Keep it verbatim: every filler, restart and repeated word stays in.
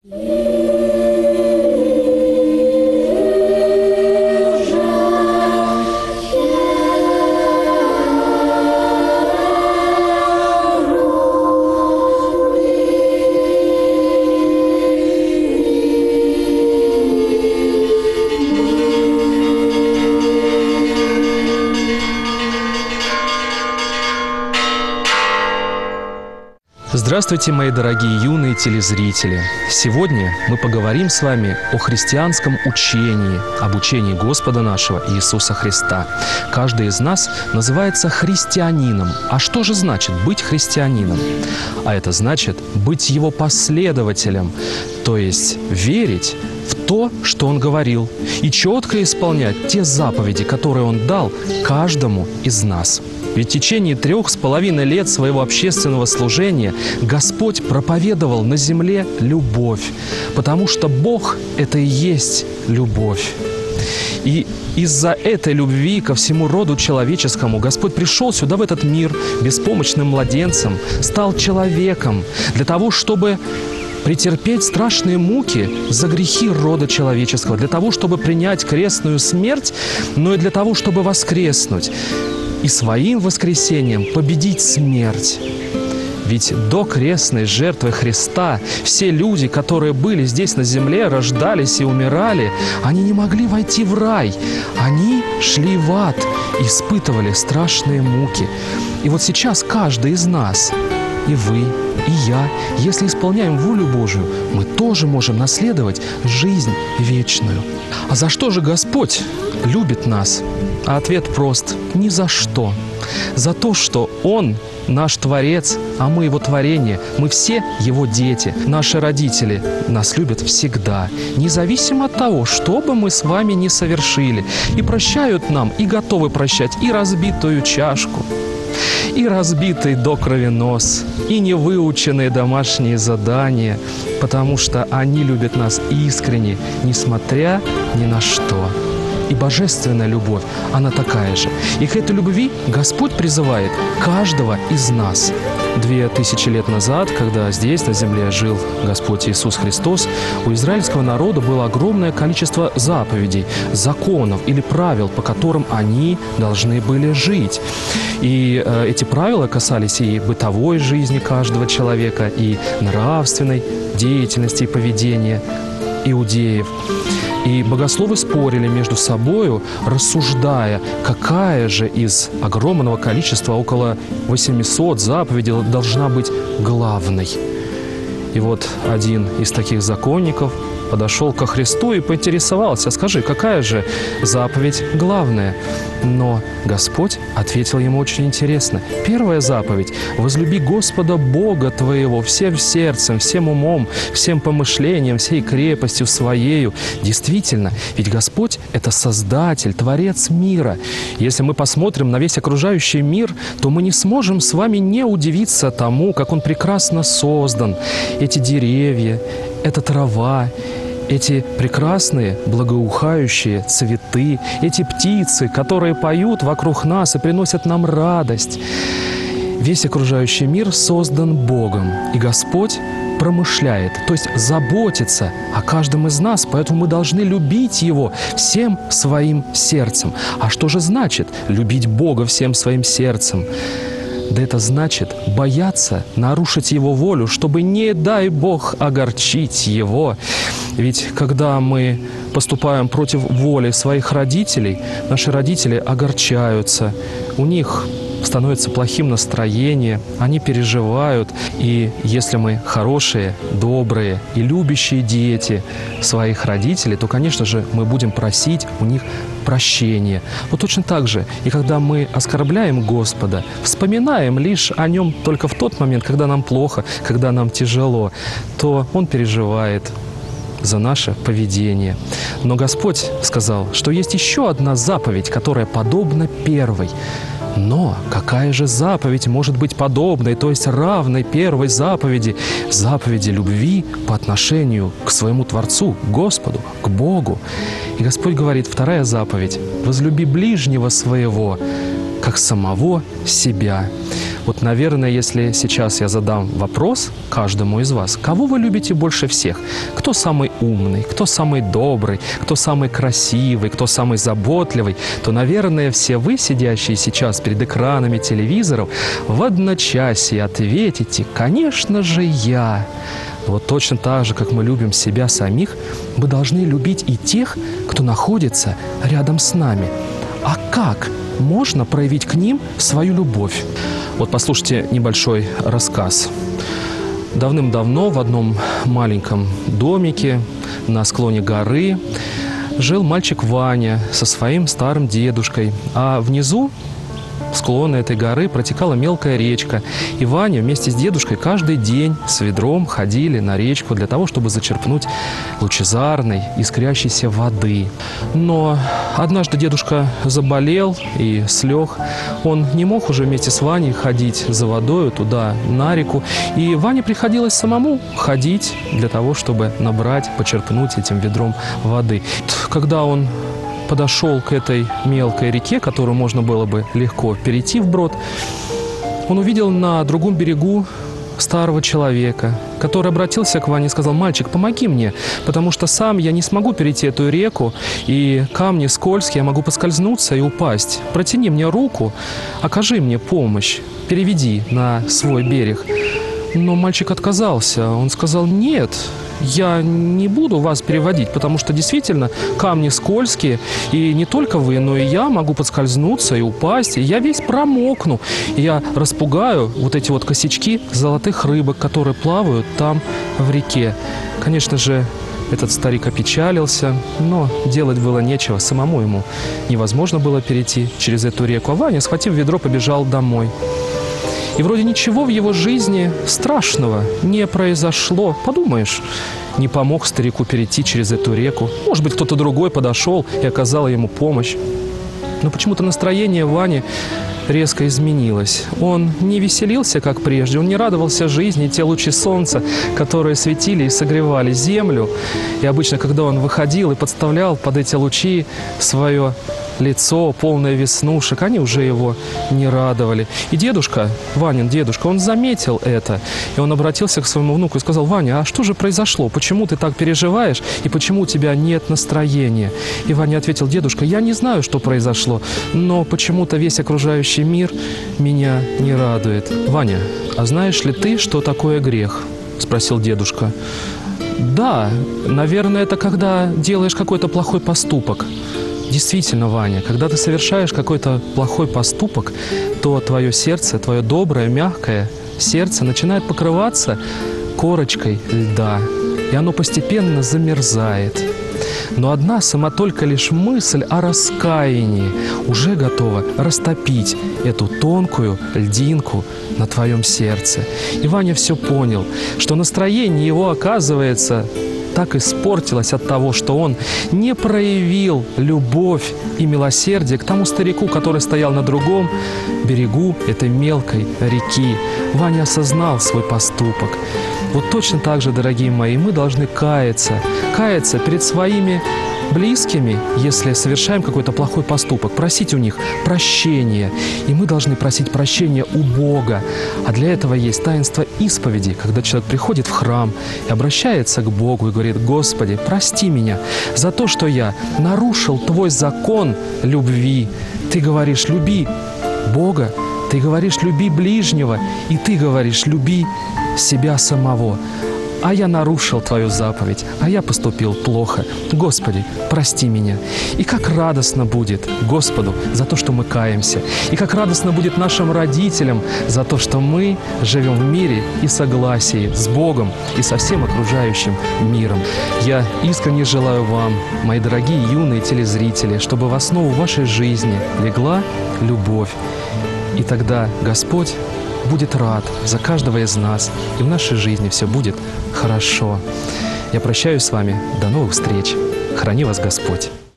Здравствуйте, мои дорогие юные телезрители! Сегодня мы поговорим с вами о христианском учении, об учении Господа нашего Иисуса Христа. Каждый из нас называется христианином. А что же значит быть христианином? А это значит быть его последователем, то есть верить в то, что он говорил, и четко исполнять те заповеди, которые он дал каждому из нас. Ведь в течение трех с половиной лет своего общественного служения Господь проповедовал на земле любовь, потому что Бог – это и есть любовь. И из-за этой любви ко всему роду человеческому Господь пришел сюда, в этот мир, беспомощным младенцем, стал человеком для того, чтобы претерпеть страшные муки за грехи рода человеческого, для того, чтобы принять крестную смерть, но и для того, чтобы воскреснуть и своим воскресением победить смерть. Ведь до крестной жертвы Христа все люди, которые были здесь на земле, рождались и умирали, они не могли войти в рай. Они шли в ад, испытывали страшные муки. И вот сейчас каждый из нас, и вы, и я, если исполняем волю Божию, мы тоже можем наследовать жизнь вечную. А за что же Господь любит нас? А ответ прост – ни за что. За то, что Он наш Творец, а мы Его творение, мы все Его дети. Наши родители нас любят всегда, независимо от того, что бы мы с вами ни совершили. И прощают нам, и готовы прощать и разбитую чашку, и разбитый до крови нос, и невыученные домашние задания, потому что они любят нас искренне, несмотря ни на что. И божественная любовь, она такая же. И к этой любви Господь призывает каждого из нас. Две тысячи лет назад, когда здесь, на земле, жил Господь Иисус Христос, у израильского народа было огромное количество заповедей, законов или правил, по которым они должны были жить. И э, эти правила касались и бытовой жизни каждого человека, и нравственной деятельности и поведения иудеев. И богословы спорили между собою, рассуждая, какая же из огромного количества, около восьмисот заповедей, должна быть главной. И вот один из таких законников подошел ко Христу и поинтересовался: «Скажи, какая же заповедь главная?» Но Господь ответил ему очень интересно. Первая заповедь – возлюби Господа Бога твоего всем сердцем, всем умом, всем помышлением, всей крепостью своею. Действительно, ведь Господь – это Создатель, Творец мира. Если мы посмотрим на весь окружающий мир, то мы не сможем с вами не удивиться тому, как Он прекрасно создан. Эти деревья, эта трава, эти прекрасные, благоухающие цветы, эти птицы, которые поют вокруг нас и приносят нам радость. Весь окружающий мир создан Богом, и Господь промышляет, то есть заботится о каждом из нас, поэтому мы должны любить Его всем своим сердцем. А что же значит любить Бога всем своим сердцем? Да это значит бояться нарушить Его волю, чтобы, не дай Бог, огорчить Его. Ведь когда мы поступаем против воли своих родителей, наши родители огорчаются, у них становится плохим настроение, они переживают. И если мы хорошие, добрые и любящие дети своих родителей, то, конечно же, мы будем просить у них прощения. Но точно так же, и когда мы оскорбляем Господа, вспоминаем лишь о Нем только в тот момент, когда нам плохо, когда нам тяжело, то Он переживает за наше поведение. Но Господь сказал, что есть еще одна заповедь, которая подобна первой. Но какая же заповедь может быть подобной, то есть равной первой заповеди, заповеди любви по отношению к своему Творцу, Господу, к Богу? И Господь говорит, вторая заповедь – возлюби ближнего своего как самого себя. Вот, наверное, если сейчас я задам вопрос каждому из вас, кого вы любите больше всех? Кто самый умный, кто самый добрый, кто самый красивый, кто самый заботливый, то, наверное, все вы, сидящие сейчас перед экранами телевизоров, в одночасье ответите: конечно же, я. Вот точно так же, как мы любим себя самих, мы должны любить и тех, кто находится рядом с нами. А как можно проявить к ним свою любовь? Вот послушайте небольшой рассказ. Давным-давно в одном маленьком домике на склоне горы жил мальчик Ваня со своим старым дедушкой, а внизу склона этой горы протекала мелкая речка, и Ваня вместе с дедушкой каждый день с ведром ходили на речку для того, чтобы зачерпнуть лучезарной, искрящейся воды. Но однажды дедушка заболел и слег. Он не мог уже вместе с Ваней ходить за водой туда, на реку, и Ване приходилось самому ходить для того, чтобы набрать, почерпнуть этим ведром воды. Когда он подошел к этой мелкой реке, которую можно было бы легко перейти вброд, он увидел на другом берегу старого человека, который обратился к Ване и сказал: «Мальчик, помоги мне, потому что сам я не смогу перейти эту реку, и камни скользкие, я могу поскользнуться и упасть. Протяни мне руку, окажи мне помощь, переведи на свой берег». Но мальчик отказался. Он сказал: «Нет, я не буду вас переводить, потому что действительно камни скользкие, и не только вы, но и я могу подскользнуться и упасть, и я весь промокну, и я распугаю вот эти вот косячки золотых рыбок, которые плавают там в реке». Конечно же, этот старик опечалился, но делать было нечего, самому ему невозможно было перейти через эту реку, а Ваня, схватив ведро, побежал домой. И вроде ничего в его жизни страшного не произошло. Подумаешь, не помог старику перейти через эту реку. Может быть, кто-то другой подошел и оказал ему помощь. Но почему-то настроение Вани резко изменилось. Он не веселился, как прежде, он не радовался жизни, те лучи солнца, которые светили и согревали землю. И обычно, когда он выходил и подставлял под эти лучи свое лицо, полное веснушек, они уже его не радовали. И дедушка, Ванин дедушка, он заметил это, и он обратился к своему внуку и сказал: «Ваня, а что же произошло? Почему ты так переживаешь, и почему у тебя нет настроения?» И Ваня ответил: «Дедушка, я не знаю, что произошло, но почему-то весь окружающий мир меня не радует». «Ваня, а знаешь ли ты, что такое грех?» – спросил дедушка. «Да, наверное, это когда делаешь какой-то плохой поступок». Действительно, Ваня, когда ты совершаешь какой-то плохой поступок, то твое сердце, твое доброе, мягкое сердце начинает покрываться корочкой льда, и оно постепенно замерзает. Но одна сама только лишь мысль о раскаянии уже готова растопить эту тонкую льдинку на твоем сердце. И Ваня все понял, что настроение его, оказывается, так испортилось от того, что он не проявил любовь и милосердие к тому старику, который стоял на другом берегу этой мелкой реки. Ваня осознал свой поступок. Вот точно так же, дорогие мои, мы должны каяться, каяться перед своими близкими, если совершаем какой-то плохой поступок, просить у них прощения. И мы должны просить прощения у Бога. А для этого есть таинство исповеди, когда человек приходит в храм и обращается к Богу и говорит: «Господи, прости меня за то, что я нарушил Твой закон любви. Ты говоришь: люби Бога, Ты говоришь: люби ближнего, и Ты говоришь: люби себя самого. А я нарушил Твою заповедь, а я поступил плохо. Господи, прости меня». И как радостно будет Господу за то, что мы каемся. И как радостно будет нашим родителям за то, что мы живем в мире и согласии с Богом и со всем окружающим миром. Я искренне желаю вам, мои дорогие юные телезрители, чтобы в основу вашей жизни легла любовь. И тогда Господь будет рад за каждого из нас, и в нашей жизни все будет хорошо. Я прощаюсь с вами. До новых встреч. Храни вас Господь.